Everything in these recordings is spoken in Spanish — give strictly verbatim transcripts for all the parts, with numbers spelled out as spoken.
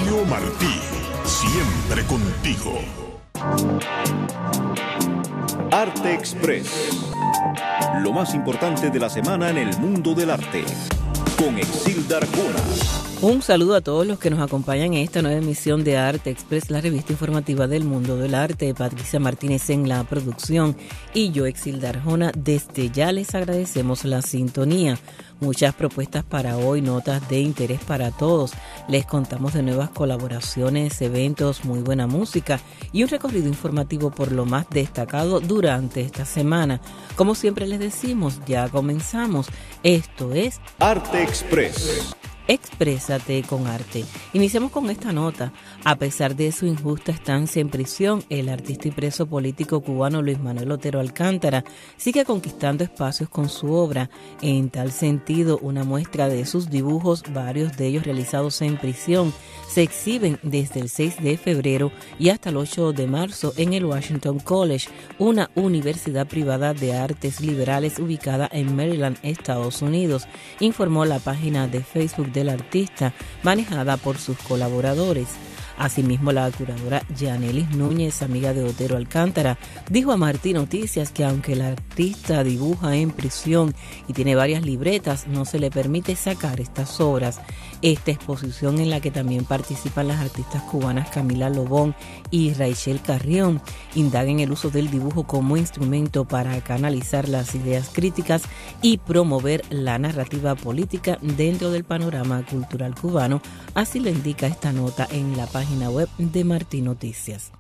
Mario Martí, siempre contigo. Arte Express, lo más importante de la semana en el mundo del arte, con Exilda Arjona. Un saludo a todos los que nos acompañan en esta nueva emisión de Arte Express, la revista informativa del mundo del arte. Patricia Martínez en la producción y yo, Exilda Arjona. Desde ya les agradecemos la sintonía. Muchas propuestas para hoy, notas de interés para todos. Les contamos de nuevas colaboraciones, eventos, muy buena música y un recorrido informativo por lo más destacado durante esta semana. Como siempre les decimos, ya comenzamos. Esto es Arte Express. Exprésate con arte. Iniciamos con esta nota. A pesar de su injusta estancia en prisión, el artista y preso político cubano Luis Manuel Otero Alcántara sigue conquistando espacios con su obra. En tal sentido, una muestra de sus dibujos, varios de ellos realizados en prisión, se exhiben desde el seis de febrero y hasta el ocho de marzo en el Washington College, una universidad privada de artes liberales ubicada en Maryland, Estados Unidos, informó la página de Facebook del artista, manejada por sus colaboradores. Asimismo, la curadora Yanelis Núñez, amiga de Otero Alcántara, dijo a Martí Noticias que aunque el artista dibuja en prisión y tiene varias libretas, no se le permite sacar estas obras. Esta exposición, en la que también participan las artistas cubanas Camila Lobón y Raichel Carrión, indaga en el uso del dibujo como instrumento para canalizar las ideas críticas y promover la narrativa política dentro del panorama cultural cubano. Así lo indica esta nota en la página web de Martí Noticias.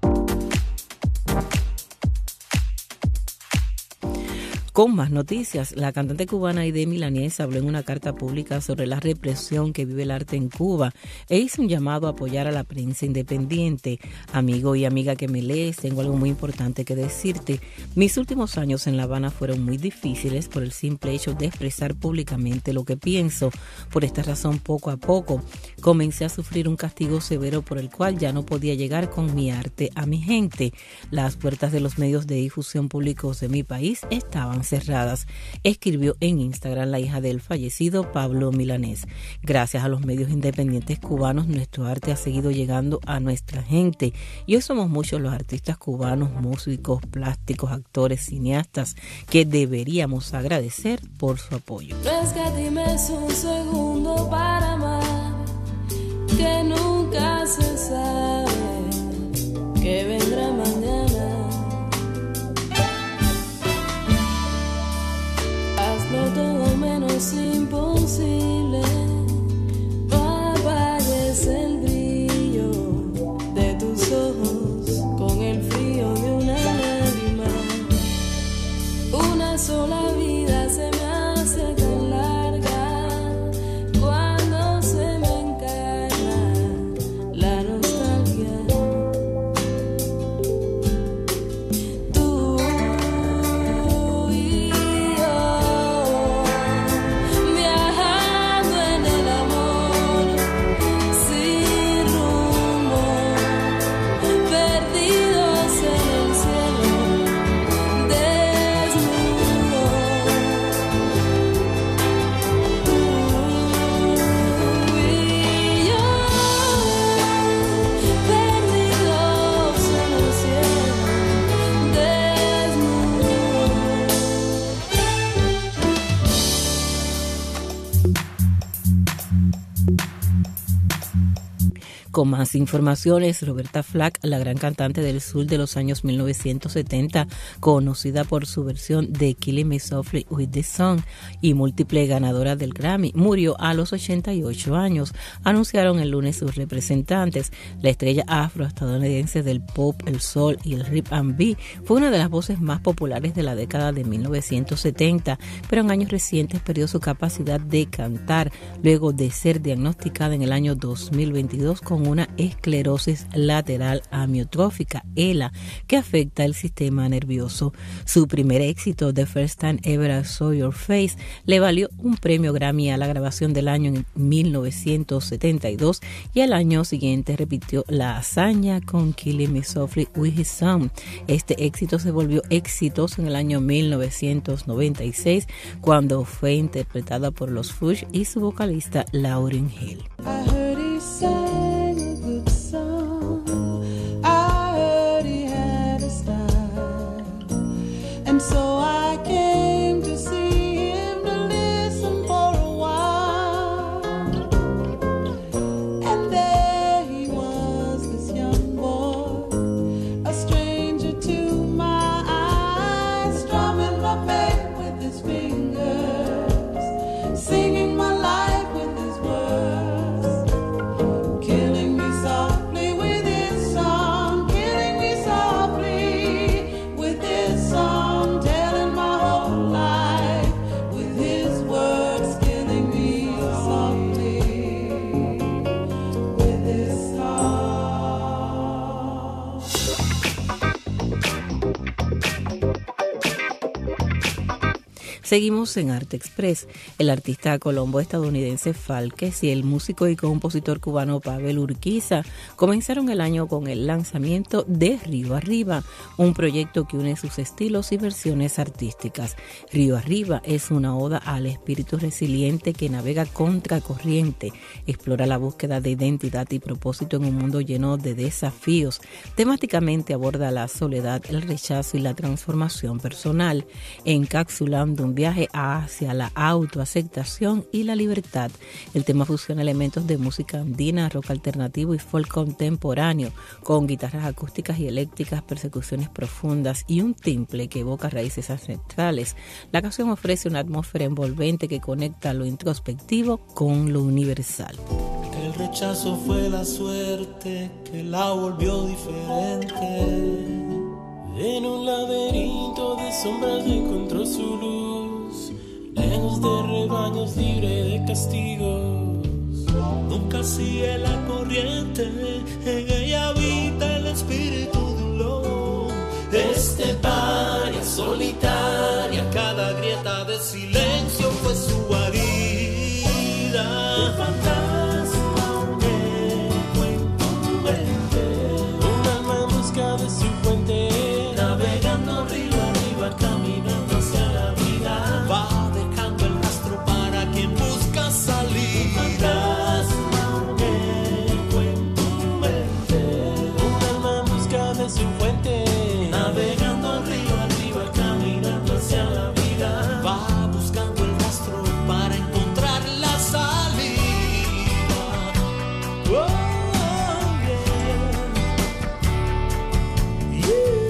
Con más noticias, la cantante cubana Aide Milanés habló en una carta pública sobre la represión que vive el arte en Cuba e hizo un llamado a apoyar a la prensa independiente. Amigo y amiga que me lees, tengo algo muy importante que decirte. Mis últimos años en La Habana fueron muy difíciles por el simple hecho de expresar públicamente lo que pienso. Por esta razón, poco a poco, comencé a sufrir un castigo severo por el cual ya no podía llegar con mi arte a mi gente. Las puertas de los medios de difusión públicos de mi país estaban cerradas, escribió en Instagram la hija del fallecido Pablo Milanés. Gracias a los medios independientes cubanos, nuestro arte ha seguido llegando a nuestra gente y hoy somos muchos los artistas cubanos, músicos, plásticos, actores, cineastas que deberíamos agradecer por su apoyo. Rescatime un segundo para amar, que nunca se sabe que vendrá mañana. Hazlo todo menos imposible, no apagues el brillo de tus ojos con el frío de una lágrima. Una sola vida se me hace tan larga cuando se me encarna la nostalgia. Tú y yo, viajando en el amor, sin rumbo, perdidos en el cielo, desnudos. Tú y yo, perdidos en el cielo, desnudos. Con más informaciones, Roberta Flack, la gran cantante del soul de los años mil novecientos setenta, conocida por su versión de Killing Me Softly with the Sun y múltiple ganadora del Grammy, murió a los ochenta y ocho años, anunciaron el lunes sus representantes. La estrella afroestadounidense del pop, el soul y el R and B fue una de las voces más populares de la década de mil novecientos setenta, pero en años recientes perdió su capacidad de cantar luego de ser diagnosticada en el año dos mil veintidós con una esclerosis lateral amiotrófica, E L A, que afecta el sistema nervioso. Su primer éxito, The First Time Ever I Saw Your Face, le valió un premio Grammy a la grabación del año en mil novecientos setenta y dos y al año siguiente repitió la hazaña con Killing Me Softly with His Son. Este éxito se volvió exitoso en el año mil novecientos noventa y seis cuando fue interpretada por los Fush y su vocalista Lauryn Hill. I heard he sang a good Seguimos en Arte Express. El artista colombo-estadounidense Falques y el músico y compositor cubano Pavel Urquiza comenzaron el año con el lanzamiento de Río Arriba, un proyecto que une sus estilos y versiones artísticas. Río Arriba es una oda al espíritu resiliente que navega contracorriente, explora la búsqueda de identidad y propósito en un mundo lleno de desafíos. Temáticamente aborda la soledad, el rechazo y la transformación personal, encapsulando un viaje hacia la autoaceptación y la libertad. El tema fusiona elementos de música andina, rock alternativo y folk contemporáneo, con guitarras acústicas y eléctricas, persecuciones profundas y un timbre que evoca raíces ancestrales. La canción ofrece una atmósfera envolvente que conecta lo introspectivo con lo universal. El rechazo fue la suerte que la volvió diferente. En un laberinto de sombras encontró su luz, lejos de rebaños, libre de castigos. Nunca sigue la corriente, en ella habita el espíritu de un lobo. Esteparia, solitaria, cada grieta de silencio fue su guarida. El fantasma que fue en tu mente, un alma en busca de su fuente. Navegando río arriba, caminando hacia la vida, va dejando el rastro para quien busca salir. Fantasma que fue en tu mente, un alma en busca de su fuente. Navegando río arriba, caminando hacia la vida, va buscando el rastro para encontrar la salida. Oh, yeah. Yeah.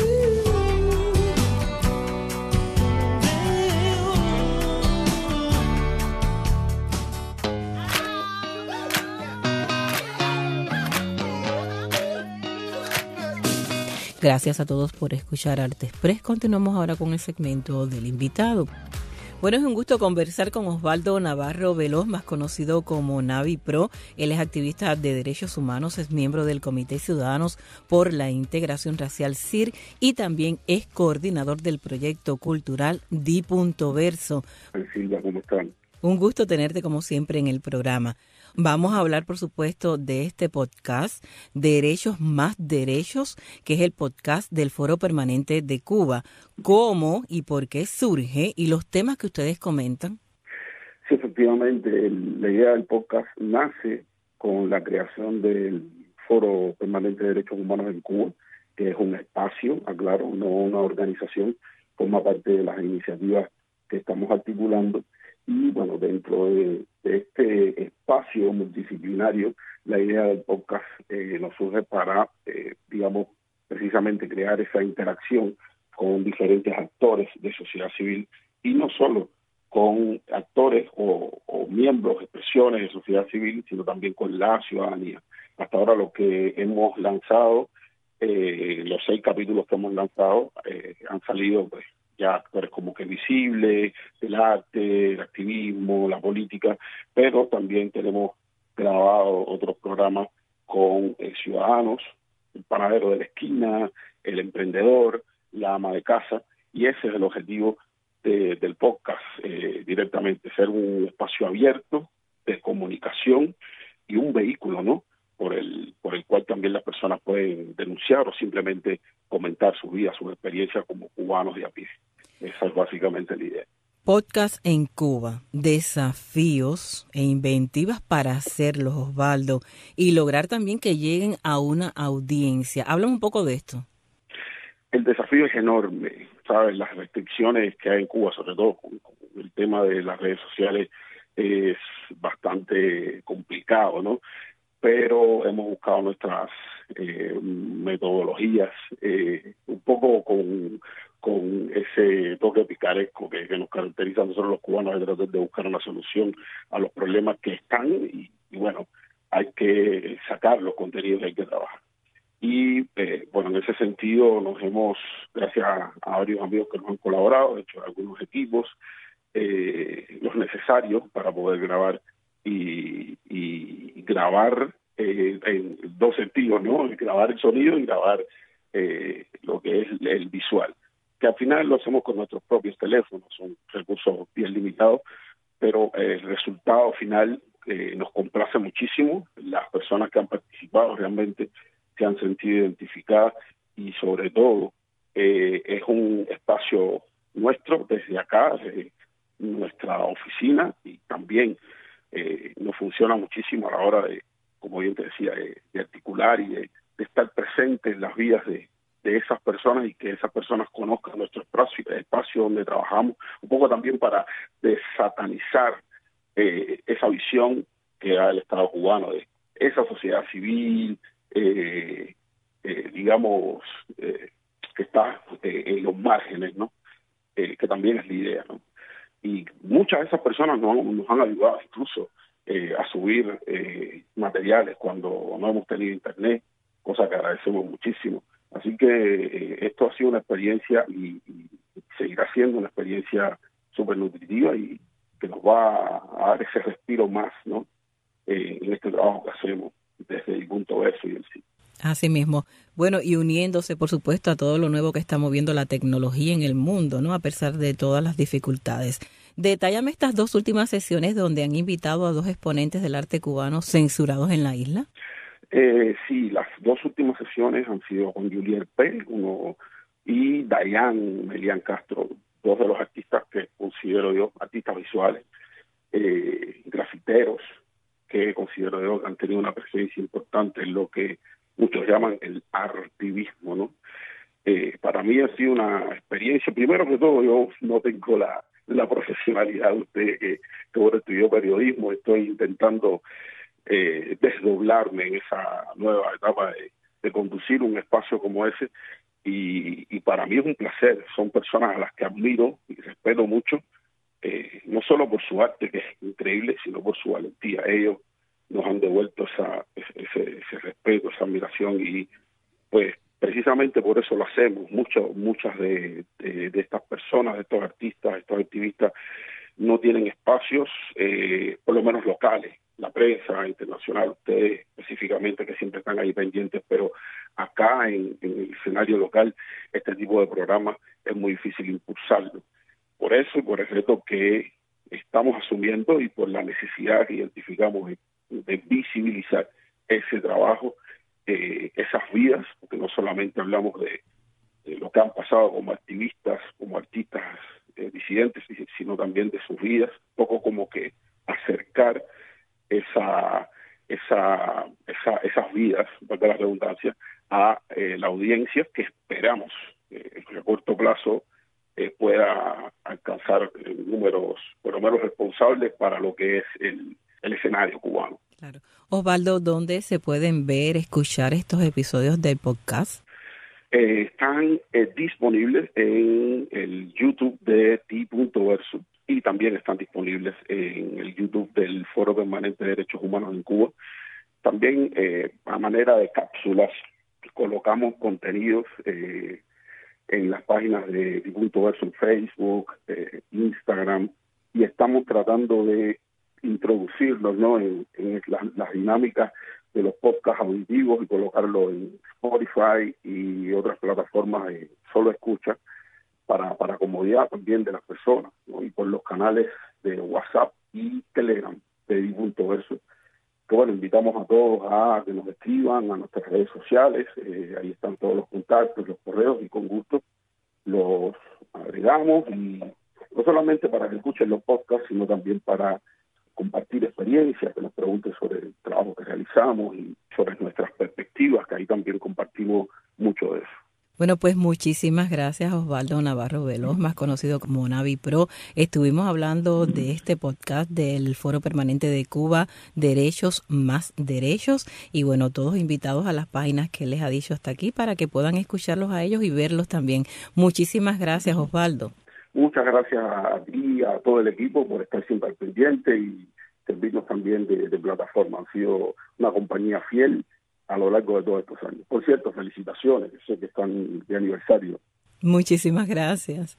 Gracias a todos por escuchar Arte Express. Continuamos ahora con el segmento del invitado. Bueno, es un gusto conversar con Osvaldo Navarro Veloz, más conocido como Navi Pro. Él es activista de derechos humanos, es miembro del Comité Ciudadanos por la Integración Racial C I R y también es coordinador del proyecto cultural Di Punto Verso. Silvia, ¿cómo están? Un gusto tenerte como siempre en el programa. Vamos a hablar, por supuesto, de este podcast, Derechos Más Derechos, que es el podcast del Foro Permanente de Cuba. ¿Cómo y por qué surge y los temas que ustedes comentan? Sí, efectivamente, el, la idea del podcast nace con la creación del Foro Permanente de Derechos Humanos en Cuba, que es un espacio, aclaro, no una organización, forma parte de las iniciativas que estamos articulando. Y bueno, dentro de, de este espacio multidisciplinario, la idea del podcast eh, nos surge para, eh, digamos, precisamente crear esa interacción con diferentes actores de sociedad civil y no solo con actores o, o miembros, expresiones de sociedad civil, sino también con la ciudadanía. Hasta ahora lo que hemos lanzado, eh, los seis capítulos que hemos lanzado, eh, han salido pues ya actores como que visibles, del arte, el activismo, la política, pero también tenemos grabado otros programas con eh, ciudadanos, el panadero de la esquina, el emprendedor, la ama de casa, y ese es el objetivo de, del podcast, eh, directamente, ser un espacio abierto de comunicación y un vehículo, ¿no?, por el por el cual también las personas pueden denunciar o simplemente comentar su vida, sus experiencias como cubanos de a pie. Esa es básicamente la idea. Podcast en Cuba, desafíos e inventivas para hacerlos, Osvaldo, y lograr también que lleguen a una audiencia. Háblame un poco de esto. El desafío es enorme, ¿sabes? Las restricciones que hay en Cuba, sobre todo con, con el tema de las redes sociales, es bastante complicado, ¿no? Pero hemos buscado nuestras eh, metodologías, eh, un poco con, con ese toque picaresco que, que nos caracteriza a nosotros los cubanos, de tratar de buscar una solución a los problemas que están y, y bueno, hay que sacar los contenidos que hay que trabajar. Y eh, bueno, en ese sentido nos hemos, gracias a, a varios amigos que nos han colaborado, de hecho algunos equipos, eh, los necesarios para poder grabar y, y grabar eh, en dos sentidos, ¿no? Grabar el sonido y grabar eh, lo que es el visual. que al final lo hacemos con nuestros propios teléfonos, son recursos bien limitados, pero el resultado final eh, nos complace muchísimo. Las personas que han participado realmente se han sentido identificadas y sobre todo eh, es un espacio nuestro desde acá, desde nuestra oficina, y también eh, nos funciona muchísimo a la hora de, como bien te decía, de, de articular y de, de estar presente en las vidas de, de esas personas y que esas personas conozcan nuestro espacio, el espacio donde trabajamos, un poco también para desatanizar eh, esa visión que da el Estado cubano de esa sociedad civil, eh, eh, digamos, eh, que está eh, en los márgenes, ¿no? Eh, que también es la idea, ¿no? Y muchas de esas personas nos, nos han ayudado incluso eh, a subir eh, materiales cuando no hemos tenido internet, cosa que agradecemos muchísimo. Así que eh, esto ha sido una experiencia y, y seguirá siendo una experiencia súper nutritiva y que nos va a dar ese respiro más, ¿no? Eh, en este trabajo que hacemos desde el punto verso y el sí. Así mismo. Bueno, y uniéndose, por supuesto, a todo lo nuevo que está moviendo la tecnología en el mundo, ¿no? A pesar de todas las dificultades. Detállame estas dos últimas sesiones donde han invitado a dos exponentes del arte cubano censurados en la isla. Eh, sí, las dos últimas sesiones han sido con Juliet P. uno y Dayan Melian Castro, dos de los artistas que considero yo, artistas visuales, eh, grafiteros, que considero yo que han tenido una presencia importante en lo que muchos llaman el artivismo, ¿no? Eh, para mí ha sido una experiencia, primero que todo, yo no tengo la, la profesionalidad de usted, que, que ahora estudió periodismo, estoy intentando eh, desdoblarme en esa nueva etapa de, de conducir un espacio como ese, y, y para mí es un placer. Son personas a las que admiro y respeto mucho, eh, no solo por su arte, que es increíble, sino por su valentía. Ellos nos han devuelto esa, ese, ese respeto, esa admiración, y pues precisamente por eso lo hacemos. Muchas muchas de, de, de estas personas, de estos artistas, estos activistas, no tienen espacios, eh, por lo menos locales. La prensa internacional, ustedes específicamente, que siempre están ahí pendientes, pero acá en, en el escenario local, este tipo de programas es muy difícil impulsarlo. Por eso y por el reto que estamos asumiendo y por la necesidad que identificamos de, de visibilizar ese trabajo, eh, esas vidas, porque no solamente hablamos de, de lo que han pasado como activistas, como artistas eh, disidentes, sino también de sus vidas, un poco como que acercar esa, esa, esa esas vidas, valga la redundancia, a eh, la audiencia que esperamos eh, a corto plazo eh, pueda alcanzar eh, números por lo menos responsables para lo que es el, el escenario cubano. Claro. Osvaldo, ¿dónde se pueden ver, escuchar estos episodios del podcast? Eh, están eh, disponibles en el YouTube de T. Verso y también están disponibles en el YouTube del Foro Permanente de Derechos Humanos en Cuba. También eh, a manera de cápsulas colocamos contenidos eh, en las páginas de T. Verso en Facebook, eh, Instagram, y estamos tratando de introducirlos, ¿no?, en, en la, las dinámicas de los podcasts auditivos y colocarlo en Spotify y otras plataformas de solo escucha para, para comodidad también de las personas, ¿no?, y por los canales de WhatsApp y Telegram de T. Verso, que bueno, invitamos a todos a que nos escriban a nuestras redes sociales, eh, ahí están todos los contactos, los correos, y con gusto los agregamos, y no solamente para que escuchen los podcasts, sino también para compartir experiencias, que nos pregunten sobre el trabajo que realizamos y sobre nuestras perspectivas, que ahí también compartimos mucho de eso. Bueno, pues muchísimas gracias, Osvaldo Navarro Veloz, más conocido como Navi Pro. Estuvimos hablando de este podcast del Foro Permanente de Cuba, Derechos más Derechos, y bueno, todos invitados a las páginas que les ha dicho hasta aquí para que puedan escucharlos a ellos y verlos también. Muchísimas gracias, Osvaldo. Muchas gracias a ti y a todo el equipo por estar siempre al pendiente y servirnos también de, de plataforma. Han sido una compañía fiel a lo largo de todos estos años. Por cierto, felicitaciones, sé que están de aniversario. Muchísimas gracias.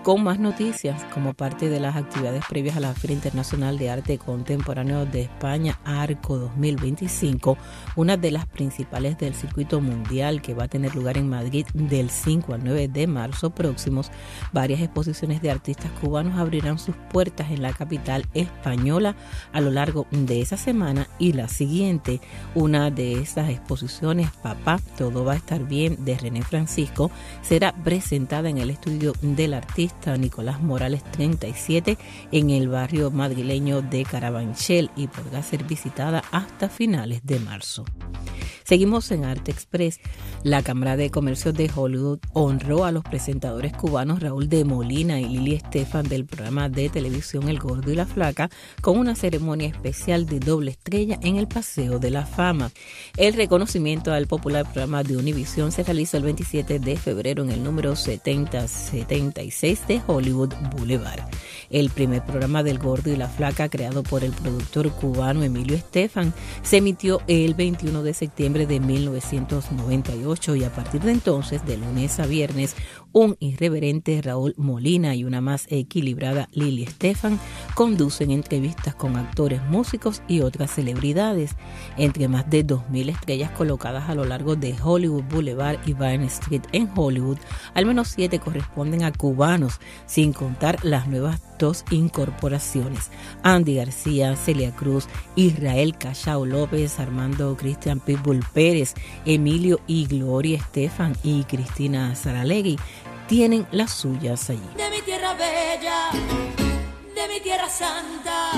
con más noticias como parte de las actividades previas a la Feria Internacional de Arte Contemporáneo de España, ARCO dos mil veinticinco, una de las principales del circuito mundial que va a tener lugar en Madrid del cinco al nueve de marzo próximos. Varias exposiciones de artistas cubanos abrirán sus puertas en la capital española a lo largo de esa semana y la siguiente. Una de estas exposiciones, Papá, todo va a estar bien, de René Francisco, será presentada en el estudio del artista Nicolás Morales treinta y siete en el barrio madrileño de Carabanchel y podrá ser visitada hasta finales de marzo. Seguimos en Arte Express. La Cámara de Comercio de Hollywood honró a los presentadores cubanos Raúl de Molina y Lili Estefan del programa de televisión El Gordo y la Flaca con una ceremonia especial de doble estrella en el Paseo de la Fama. El reconocimiento al popular programa de Univisión se realiza el veintisiete de febrero en el número setenta setenta y seis de Hollywood Boulevard. El primer programa del Gordo y la Flaca, creado por el productor cubano Emilio Estefan, se emitió el veintiuno de septiembre de mil novecientos noventa y ocho y a partir de entonces, de lunes a viernes, un irreverente Raúl Molina y una más equilibrada Lili Estefan conducen entrevistas con actores, músicos y otras celebridades. Entre más de dos mil estrellas colocadas a lo largo de Hollywood Boulevard y Vine Street en Hollywood, al menos siete corresponden a cubanos, sin contar las nuevas dos incorporaciones: Andy García, Celia Cruz, Israel Cachao López, Armando Cristian Pitbull Pérez, Emilio y Gloria Estefan y Cristina Saralegui tienen las suyas allí. De mi tierra bella, de mi tierra santa,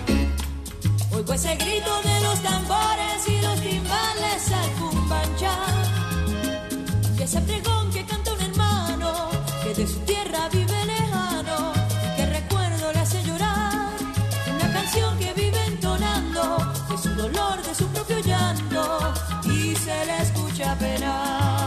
oigo ese grito de los tambores y los timbales al cumbanchá, y ese pregón que canta un hermano que de su tierra vive lejano, que recuerdo le hace llorar, una canción que vive entonando de su dolor, de su propio llanto, y se le escucha penar.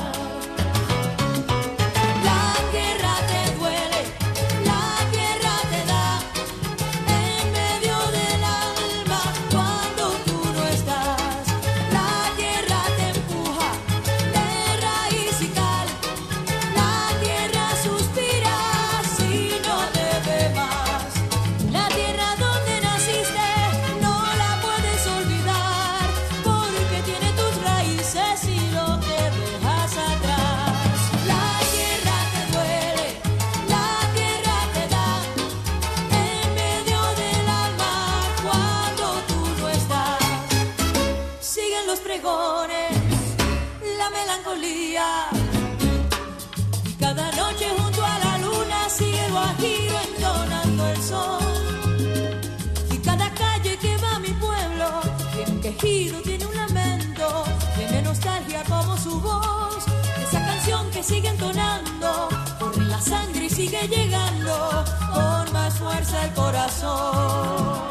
Tiene un lamento, tiene nostalgia como su voz. Esa canción que sigue entonando, corre la sangre y sigue llegando con más fuerza al corazón.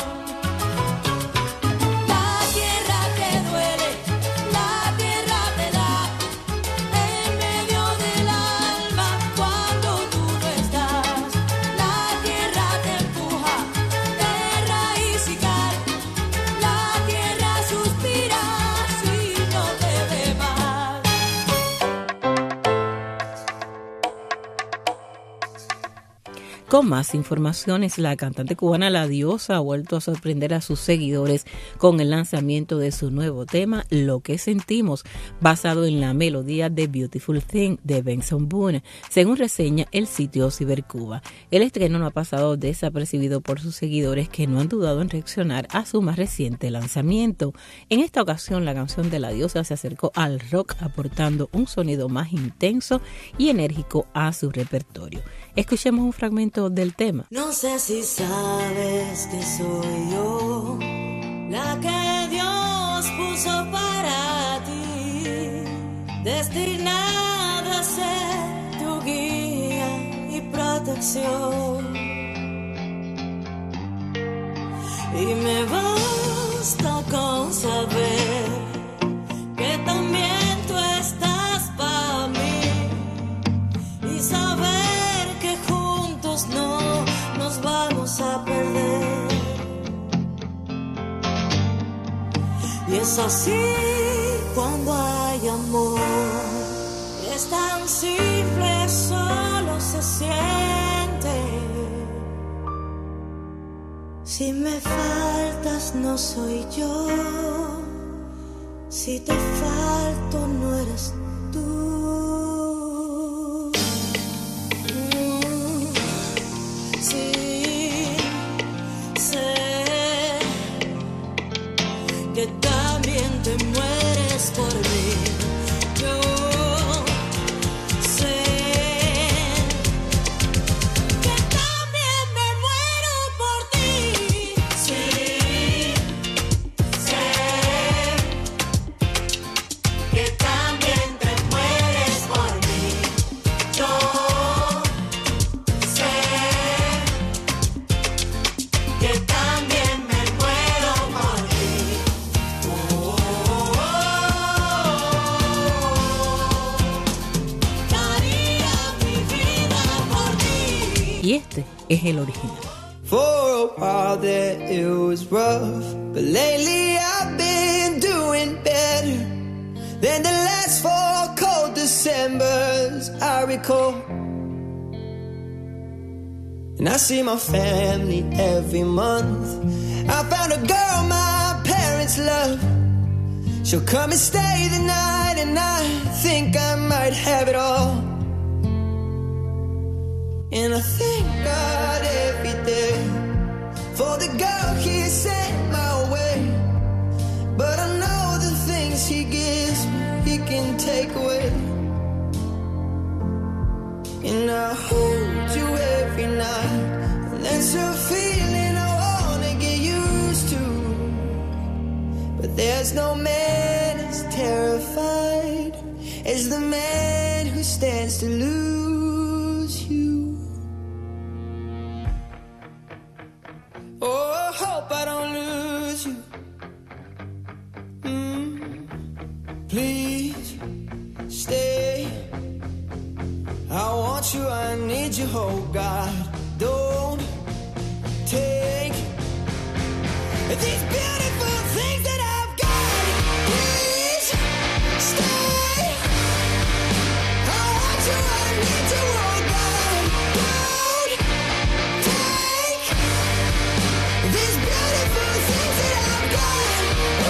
Con más informaciones, la cantante cubana La Diosa ha vuelto a sorprender a sus seguidores con el lanzamiento de su nuevo tema, Lo que sentimos, basado en la melodía de Beautiful Thing de Benson Boone, según reseña el sitio Cibercuba. El estreno no ha pasado desapercibido por sus seguidores, que no han dudado en reaccionar a su más reciente lanzamiento. En esta ocasión, la canción de La Diosa se acercó al rock, aportando un sonido más intenso y enérgico a su repertorio. Escuchemos un fragmento del tema. No sé si sabes que soy yo la que Dios puso para ti, destinada a ser tu guía y protección. Y me basta con saber que también tú estás para mí, y saber no nos vamos a perder. Y es así cuando hay amor, es tan simple, solo se siente. Si me faltas no soy yo, si te falto no eres tú. Mm, sí, sé que también te mueres por mí. Yo sé que también me muero por ti. Sí, sé que también te mueres por mí. Yo sé que también me muero por ti. Oh, oh, oh. Daría mi vida por ti. Y este es el original. For a while there it was rough, but lately I've been doing better than the last four cold Decembers I recall. And I see my family every month. I found a girl my parents love. She'll come and stay the night, and I think I might have it all. And I thank God every day for the girl he sent my way. But I know the things he gives me, he can take away. And I hold you every night, and that's a feeling I wanna get used to. But there's no man as terrified as the man who stands to lose you. Oh, I hope I don't lose you. Mm, please stay. I want you, I need you, oh God. Don't take these beautiful things that I've got. Please stay. I want you, I need you, oh God. Don't take these beautiful things that I've got.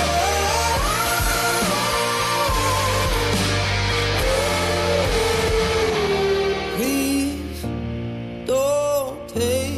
Please don't take.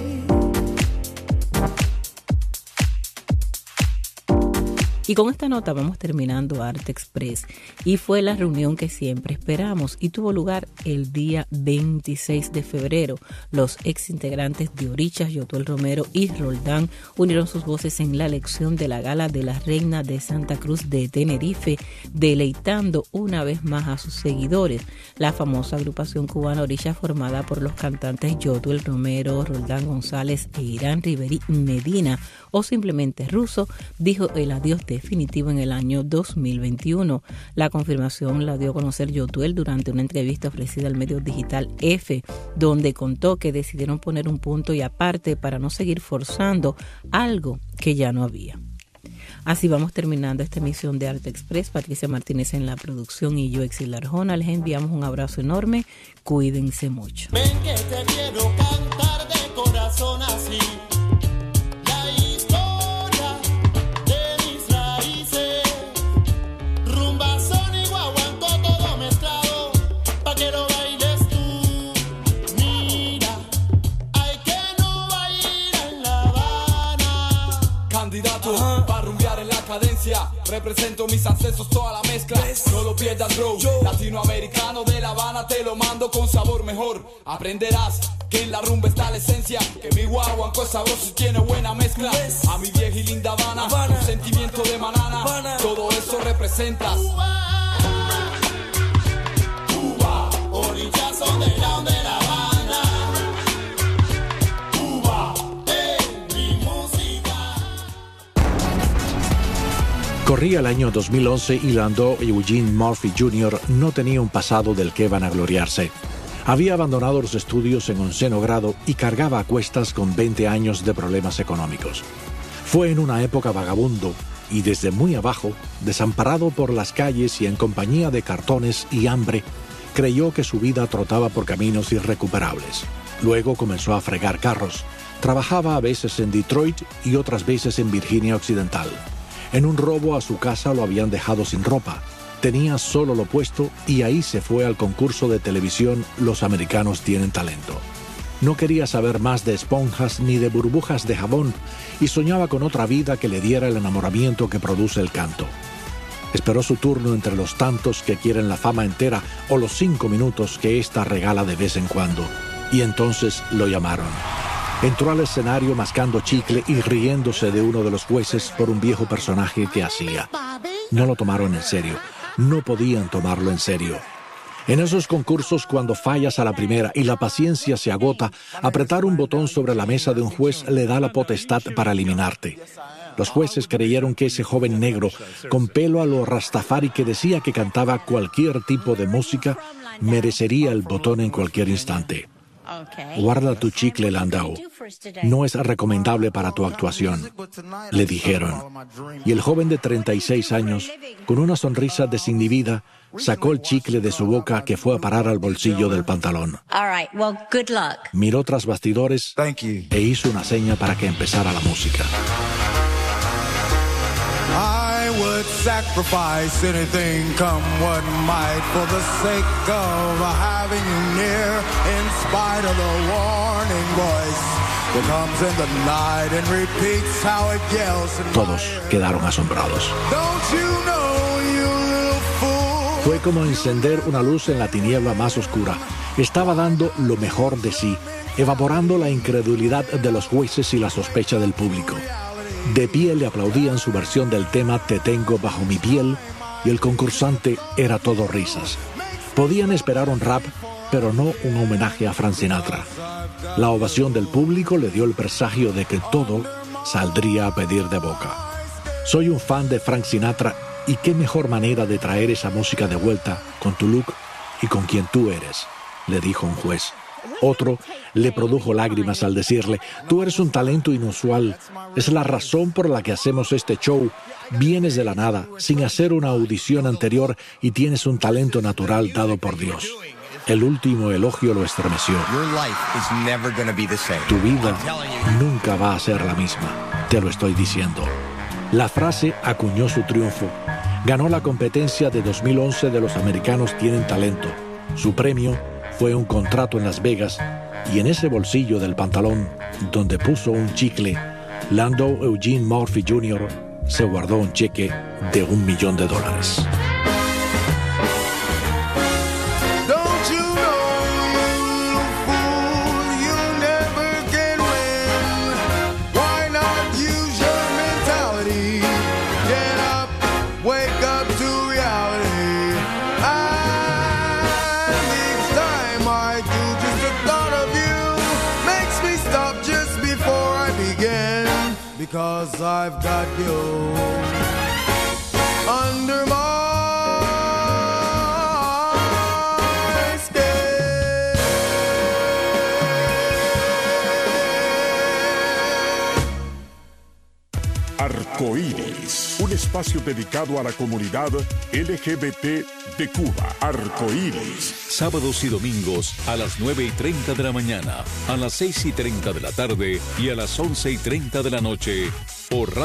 Y con esta nota vamos terminando Arte Express, y fue la reunión que siempre esperamos y tuvo lugar el día veintiséis de febrero. Los ex integrantes de Orichas, Yotuel Romero y Roldán unieron sus voces en la elección de la gala de la Reina de Santa Cruz de Tenerife, deleitando una vez más a sus seguidores. La famosa agrupación cubana Orichas, formada por los cantantes Yotuel Romero, Roldán González e Irán Riveri Medina, o simplemente Ruso, dijo el adiós definitivo en el año dos mil veintiuno. La confirmación la dio a conocer Yotuel durante una entrevista ofrecida al medio digital F, donde contó que decidieron poner un punto y aparte para no seguir forzando algo que ya no había. Así vamos terminando esta emisión de Arte Express. Patricia Martínez en la producción y yo, Exil Arjona. Les enviamos un abrazo enorme. Cuídense mucho. Ven que te quiero cantar de corazón así. La historia de mis raíces. Rumba, son y guaguancó, todo mezclado, pa' que lo bailes tú. Mira, hay que no bailar en La Habana. Candidato para rumbear en la cadencia. Represento mis ancestros, toda la mezcla. No lo pierdas, bro. Latinoamericano de La Habana, te lo mando con sabor mejor. Aprenderás que en la rumba está la esencia. Que mi guaguancó es sabroso y tiene buena mezcla. A mi vieja y linda Habana, Habana. Un sentimiento de manana, Habana. Todo eso representas. Cuba, Cuba, Orichas son de la de La Habana. Cuba, es mi música. Corría el año dos mil once y Landau Eugene Murphy junior no tenía un pasado del que vanagloriarse. Había abandonado los estudios en onceno grado y cargaba a cuestas con veinte años de problemas económicos. Fue en una época vagabundo y desde muy abajo, desamparado por las calles y en compañía de cartones y hambre, creyó que su vida trotaba por caminos irrecuperables. Luego comenzó a fregar carros, Trabajaba a veces en Detroit y otras veces en Virginia Occidental. En un robo a su casa lo habían dejado sin ropa. Tenía solo lo puesto y ahí se fue al concurso de televisión Los Americanos Tienen Talento. No quería saber más de esponjas ni de burbujas de jabón y soñaba con otra vida que le diera el enamoramiento que produce el canto. Esperó su turno entre los tantos que quieren la fama entera o los cinco minutos que ésta regala de vez en cuando. Y entonces lo llamaron. Entró al escenario mascando chicle y riéndose de uno de los jueces por un viejo personaje que hacía. No lo tomaron en serio. No podían tomarlo en serio. En esos concursos, cuando fallas a la primera y la paciencia se agota, apretar un botón sobre la mesa de un juez le da la potestad para eliminarte. Los jueces creyeron que ese joven negro, con pelo a lo Rastafari que decía que cantaba cualquier tipo de música, merecería el botón en cualquier instante. Guarda tu chicle, Landau. No es recomendable para tu actuación, le dijeron. Y el joven de treinta y seis años, con una sonrisa desinhibida, sacó el chicle de su boca que fue a parar al bolsillo del pantalón. Miró tras bastidores e hizo una seña para que empezara la música. I would sacrifice anything, come what might, for the sake of having you near, in spite of the warning voice that comes in the night and repeats how it yells. Todos quedaron asombrados. Don't you know, you little fool? Fue como encender una luz en la tiniebla más oscura. Estaba dando lo mejor de sí, evaporando la incredulidad de los jueces y la sospecha del público. De pie le aplaudían su versión del tema Te tengo bajo mi piel y el concursante era todo risas. Podían esperar un rap, pero no un homenaje a Frank Sinatra. La ovación del público le dio el presagio de que todo saldría a pedir de boca. Soy un fan de Frank Sinatra y qué mejor manera de traer esa música de vuelta con tu look y con quien tú eres, le dijo un juez. Otro le produjo lágrimas al decirle, tú eres un talento inusual, es la razón por la que hacemos este show, vienes de la nada, sin hacer una audición anterior y tienes un talento natural dado por Dios. El último elogio lo estremeció. Tu vida nunca va a ser la misma, te lo estoy diciendo. La frase acuñó su triunfo. Ganó la competencia de dos mil once de Los Americanos Tienen Talento. Su premio fue un contrato en Las Vegas y en ese bolsillo del pantalón, donde puso un chicle, Landau Eugene Murphy junior se guardó un cheque de un millón de dólares. Because I've got you under my skin. Arcoíris, un espacio dedicado a la comunidad L G B T de Cuba. Arcoíris. Sábados y domingos a las nueve y treinta de la mañana, a las seis y treinta de la tarde y a las once y treinta de la noche por